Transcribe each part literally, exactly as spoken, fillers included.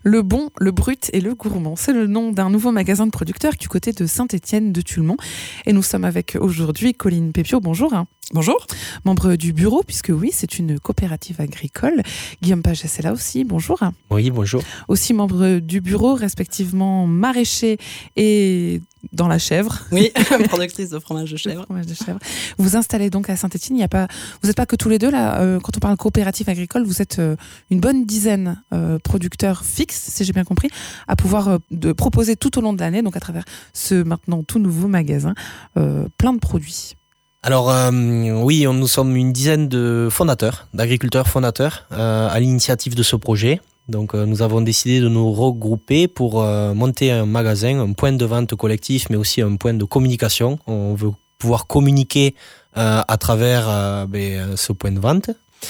Le bon, le brut et le gourmand. C'est le nom d'un nouveau magasin de producteurs du côté de Saint-Étienne de Tullemont. Et nous sommes avec aujourd'hui Colline Pépiot. Bonjour. Bonjour. Membre du bureau, puisque oui, c'est une coopérative agricole. Guillaume Pagès est là aussi. Bonjour. Oui, bonjour. Aussi membre du bureau, respectivement maraîcher et dans la chèvre. Oui, productrice de fromage de chèvre. fromage de chèvre. Vous vous installez donc à Saint-Étienne. Il y a pas, vous n'êtes pas que tous les deux là. Euh, quand on parle coopérative agricole, vous êtes euh, une bonne dizaine euh, producteurs fixes, si j'ai bien compris, à pouvoir euh, de proposer tout au long de l'année, donc à travers ce maintenant tout nouveau magasin, euh, plein de produits. Alors euh, oui, on, nous sommes une dizaine de fondateurs, d'agriculteurs fondateurs euh, à l'initiative de ce projet. Donc euh, nous avons décidé de nous regrouper pour euh, monter un magasin, un point de vente collectif, mais aussi un point de communication. On veut pouvoir communiquer euh, à travers euh, ben, ce point de vente.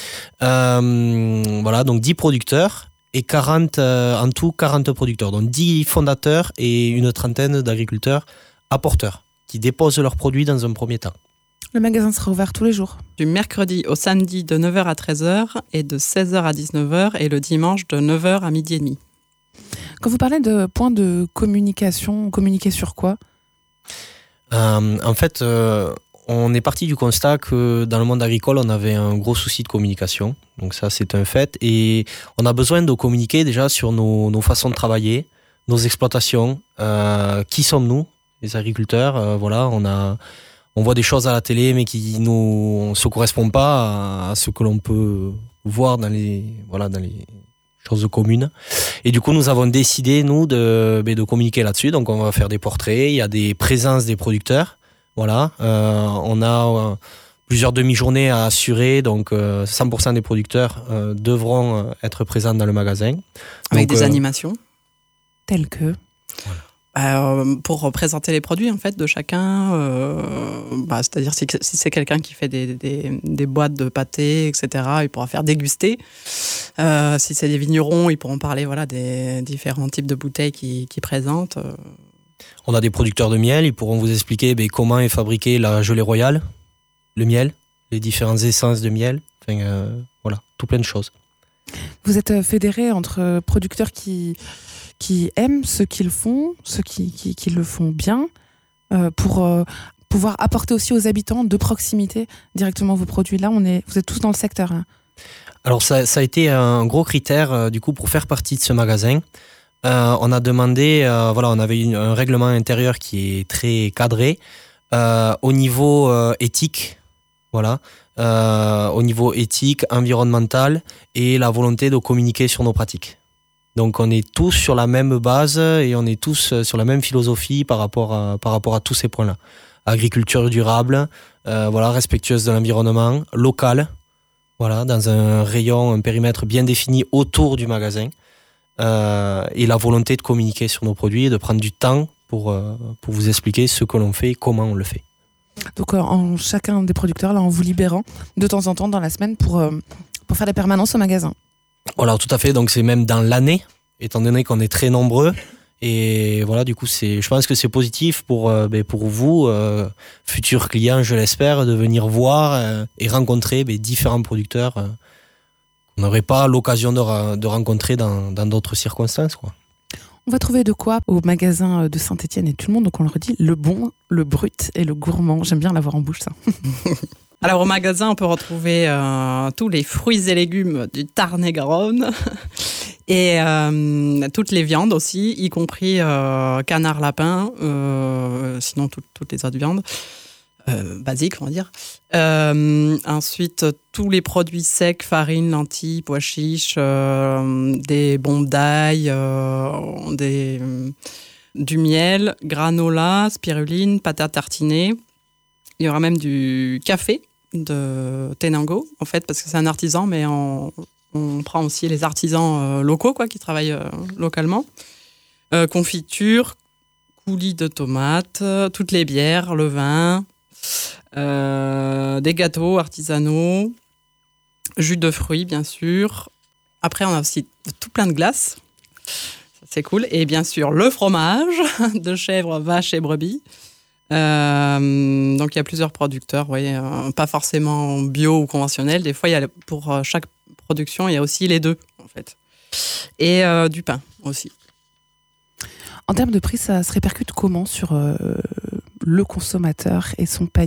Euh, voilà, donc dix producteurs et quarante, euh, en tout quarante producteurs. Donc dix fondateurs et une trentaine d'agriculteurs apporteurs qui déposent leurs produits dans un premier temps. Le magasin sera ouvert tous les jours. Du mercredi au samedi de neuf heures à treize heures et de seize heures à dix-neuf heures et le dimanche de neuf heures à midi et demi. Quand vous parlez de points de communication, communiquer sur quoi ? euh, En fait, euh, on est parti du constat que dans le monde agricole, on avait un gros souci de communication. Donc ça, c'est un fait. Et on a besoin de communiquer déjà sur nos, nos façons de travailler, nos exploitations. Euh, qui sommes-nous, les agriculteurs ? euh, Voilà, on a... On voit des choses à la télé, mais qui ne se correspondent pas à ce que l'on peut voir dans les, voilà, dans les choses communes. Et du coup, nous avons décidé, nous, de, de communiquer là-dessus. Donc, on va faire des portraits. Il y a des présences des producteurs. Voilà. Euh, on a euh, plusieurs demi-journées à assurer. Donc, euh, cent pour cent des producteurs euh, devront être présents dans le magasin. Avec donc, des euh, animations Telles que voilà. Euh, pour présenter les produits en fait de chacun, euh, bah, c'est-à-dire si, si c'est quelqu'un qui fait des, des, des boîtes de pâté, et cetera, il pourra faire déguster. Euh, si c'est des vignerons, ils pourront parler voilà, des différents types de bouteilles qu'ils, qu'ils présentent. On a des producteurs de miel, ils pourront vous expliquer ben, comment est fabriquée la gelée royale, le miel, les différentes essences de miel, enfin, euh, voilà, tout plein de choses. vous êtes fédéré entre producteurs qui... qui aiment ce qu'ils font, ceux qui, qui, qui le font bien, euh, pour euh, pouvoir apporter aussi aux habitants de proximité directement vos produits. Là, on est, vous êtes tous dans le secteur. Hein. Alors, ça, ça a été un gros critère, euh, du coup, pour faire partie de ce magasin. Euh, on a demandé, euh, voilà, on avait une, un règlement intérieur qui est très cadré. Euh, au niveau euh, éthique, voilà, euh, au niveau éthique, environnemental et la volonté de communiquer sur nos pratiques. Donc on est tous sur la même base et on est tous sur la même philosophie par rapport à, par rapport à tous ces points-là. Agriculture durable, euh, voilà, respectueuse de l'environnement, locale, voilà, dans un rayon, un périmètre bien défini autour du magasin, euh, et la volonté de communiquer sur nos produits et de prendre du temps pour, euh, pour vous expliquer ce que l'on fait et comment on le fait. Donc en chacun des producteurs, là, en vous libérant de temps en temps dans la semaine pour, euh, pour faire des permanences au magasin. Voilà, tout à fait. Donc c'est même dans l'année, étant donné qu'on est très nombreux. Et voilà, du coup, c'est, je pense que c'est positif pour, euh, ben, pour vous, euh, futurs clients, je l'espère, de venir voir euh, et rencontrer ben, différents producteurs euh, qu'on n'aurait pas l'occasion de, ra- de rencontrer dans, dans d'autres circonstances, quoi. On va trouver de quoi au magasin de Saint-Étienne et tout le monde. Donc on le redit, le bon, le brut et le gourmand. J'aime bien l'avoir en bouche, ça. Alors au magasin, on peut retrouver euh, tous les fruits et légumes du Tarn-et-Garonne et euh, toutes les viandes aussi, y compris euh, canard, lapin, euh, sinon tout, toutes les autres viandes, euh, basiques on va dire. Euh, ensuite, tous les produits secs, farine, lentilles, pois chiches, euh, des bombes d'ail, euh, des, du miel, granola, spiruline, pâte à tartiner. Il y aura même du café de Tenango, en fait, parce que c'est un artisan, mais on, on prend aussi les artisans euh, locaux, quoi, qui travaillent euh, localement. Euh, confiture, coulis de tomates, euh, toutes les bières, le vin, euh, des gâteaux artisanaux, jus de fruits, bien sûr. Après, on a aussi tout plein de glaces. Ça, c'est cool. Et bien sûr, le fromage de chèvre, vache et brebis. Euh, donc il y a plusieurs producteurs, oui, euh, pas forcément bio ou conventionnel. Des fois, il y a, pour chaque production, il y a aussi les deux, en fait. et euh, du pain aussi. En termes de prix, ça se répercute comment sur euh, le consommateur et son panier ?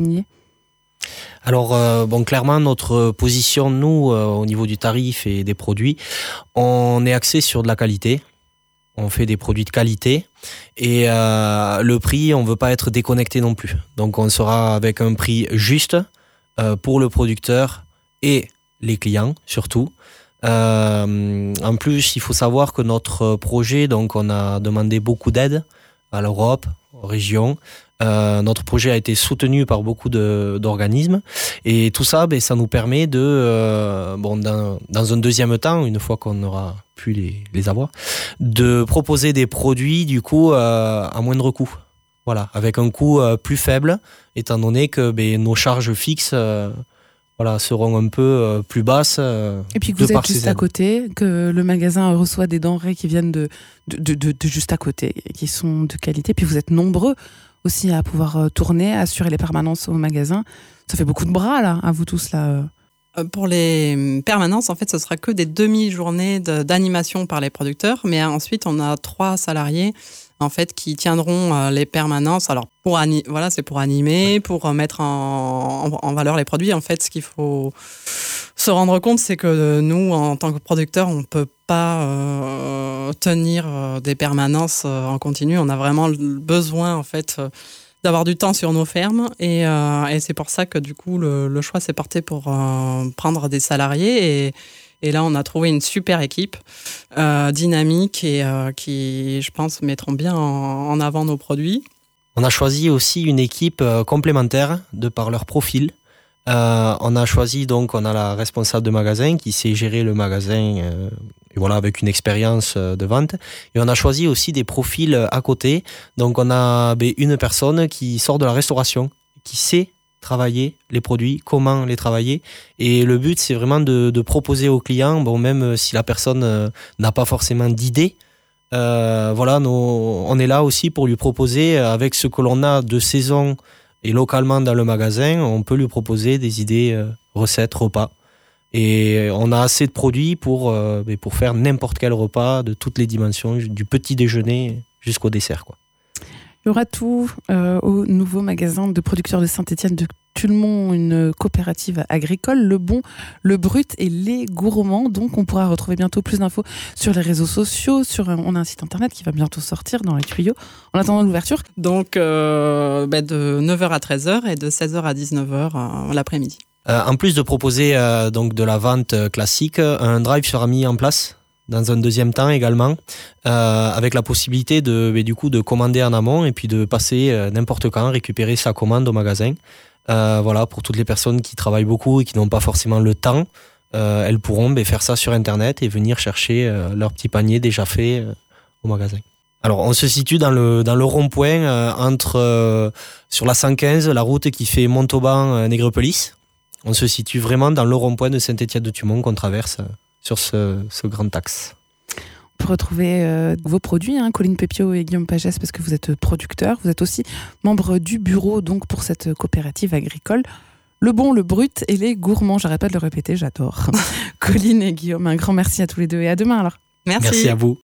Alors, euh, bon, clairement, notre position, nous, euh, au niveau du tarif et des produits, on est axé sur de la qualité. On fait des produits de qualité et euh, le prix, on ne veut pas être déconnecté non plus. Donc, on sera avec un prix juste euh, pour le producteur et les clients, surtout. Euh, en plus, il faut savoir que notre projet, donc, on a demandé beaucoup d'aide à l'Europe, aux régions. Euh, notre projet a été soutenu par beaucoup de, d'organismes et tout ça, ben, ça nous permet de, euh, bon, dans, dans un deuxième temps, une fois qu'on aura pu les, les avoir, de proposer des produits du coup euh, à moindre coût. Voilà, avec un coût euh, plus faible, étant donné que ben, nos charges fixes euh, voilà, seront un peu euh, plus basses. Euh, et puis que vous êtes juste à côté, que le magasin reçoit des denrées qui viennent de, de, de, de, de juste à côté, qui sont de qualité, puis vous êtes nombreux aussi à pouvoir tourner, assurer les permanences au magasin. Ça fait beaucoup de bras, là, à vous tous, là. Pour les permanences, en fait, ce sera que des demi-journées de, d'animation par les producteurs, mais ensuite, on a trois salariés, en fait, qui tiendront les permanences. Alors, pour ani- voilà, c'est pour animer, pour mettre en, en, en valeur les produits. En fait, ce qu'il faut se rendre compte, c'est que nous, en tant que producteurs, on ne peut pas euh, tenir des permanences en continu. On a vraiment besoin, en fait, d'avoir du temps sur nos fermes et, euh, et c'est pour ça que du coup le, le choix s'est porté pour euh, prendre des salariés et, et là on a trouvé une super équipe euh, dynamique et euh, qui je pense mettront bien en, en avant nos produits. On a choisi aussi une équipe euh, complémentaire de par leur profil. Euh, on a choisi donc on a la responsable de magasin qui sait gérer le magasin euh, et voilà avec une expérience euh, de vente et on a choisi aussi des profils à côté. Donc on a ben, une personne qui sort de la restauration, qui sait travailler les produits, comment les travailler et le but c'est vraiment de, de proposer aux clients, bon même si la personne euh, n'a pas forcément d'idée, euh, voilà nos, on est là aussi pour lui proposer avec ce que l'on a de saison. Et localement dans le magasin, on peut lui proposer des idées, euh, recettes, repas. Et on a assez de produits pour, euh, pour faire n'importe quel repas de toutes les dimensions, du petit déjeuner jusqu'au dessert, quoi. Il y aura tout euh, au nouveau magasin de producteurs de Saint-Étienne de Tulmont, une coopérative agricole, Le Bon, Le Brut et Les Gourmands. Donc on pourra retrouver bientôt plus d'infos sur les réseaux sociaux. Sur un, on a un site internet qui va bientôt sortir dans les tuyaux. En attendant l'ouverture. Donc euh, bah de neuf heures à treize heures et de seize heures à dix-neuf heures euh, l'après-midi. Euh, en plus de proposer euh, donc de la vente classique, un drive sera mis en place dans un deuxième temps également, euh, avec la possibilité de, mais du coup, de commander en amont et puis de passer euh, n'importe quand, récupérer sa commande au magasin. Euh, voilà, pour toutes les personnes qui travaillent beaucoup et qui n'ont pas forcément le temps, euh, elles pourront ben, faire ça sur Internet et venir chercher euh, leur petit panier déjà fait euh, au magasin. Alors, on se situe dans le, dans le rond-point euh, entre, euh, sur la cent quinze, la route qui fait Montauban-Nègrepelisse. On se situe vraiment dans le rond-point de Saint-Étienne-de-Tumont qu'on traverse euh, sur ce, ce grand axe. On peut retrouver euh, vos produits, hein, Colline Pépiot et Guillaume Pagès, parce que vous êtes producteurs. Vous êtes aussi membre du bureau donc, pour cette coopérative agricole. Le Bon, Le Brut et Les Gourmands. J'arrête pas de le répéter, j'adore. Colline et Guillaume, un grand merci à tous les deux et à demain alors. Merci. Merci à vous.